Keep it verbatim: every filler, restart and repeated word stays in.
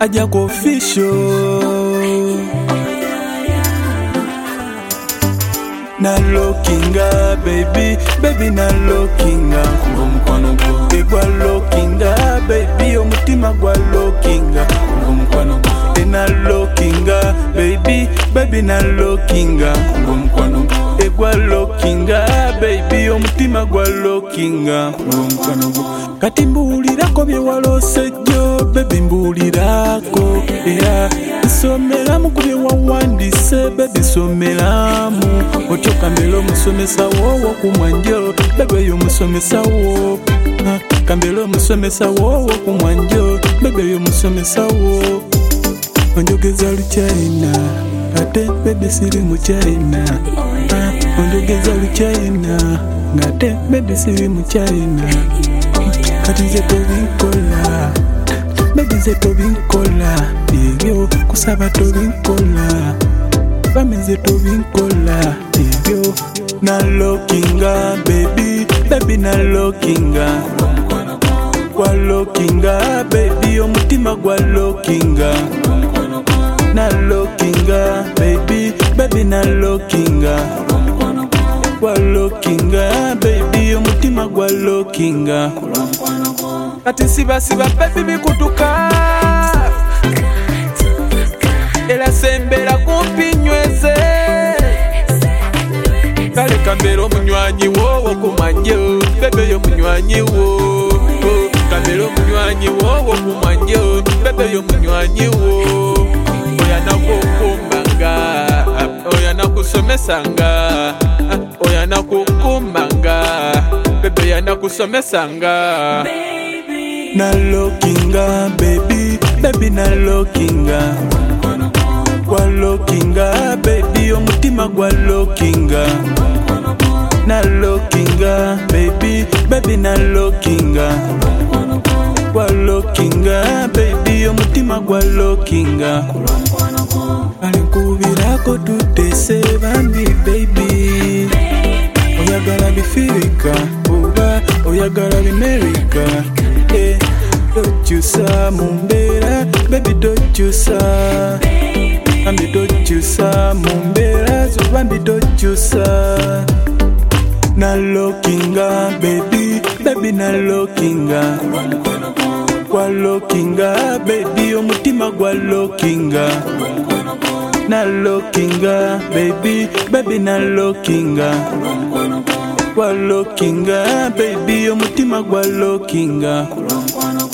aja ko official na lookinga baby baby na lookinga ngomkwano gwo egwa lookinga baby omutima gwa lookinga ngomkwano gwo na lookinga baby baby na lookinga ngomkwano gwo egwa lookinga baby omutima gwa lookinga ngomkwano gwo kati mbulirako bye walose jo baby mbulirako era somera mukubye wawandise baby someramu otyo kambera omusomesa wowo kumwanjo baby yo musomesa wo kambera omusomesa wowo kumwanjo baby yo musomesa wo onjogeza luchaina ate baby siri mu China onjogeza luchaina ngate baby siri mu China kati ze tobikola baby ze tobikola ebyo kusaba tobikola bameze tobikola ebyo na lookinga baby baby na lookinga kwa lookinga baby omutima gwa lookinga na lookinga baby baby na lookinga kwa lookinga baby omutima gwa lookinga kati siba siba baby bikutuka era sembera kumpi nyweze kale kambera omunywanyi wowo kumanyo bebe yo munywanyi wo kambera omunywanyi wowo kumanyo bebe yo munywanyi wo oyana kukumbanga oyana kusomesanga oyana kukumbanga bebe yana kusomesanga na lookinga baby baby na lookinga kwa lookinga baby omutima gwa lookinga na lookinga baby baby na lookinga kwa lookinga baby omutima gwa lookinga alinkubirako tutese bambi baby oyagala bifirika oba oyagala bimerika eh dochusa mumbera baby dochusa ambi dochusa mumbera zubambi dochusa na lookinga baby baby na lookinga kwa lookinga baby omutima gwa lookinga na lookinga baby baby na lookinga kwa lookinga baby omutima gwa lookinga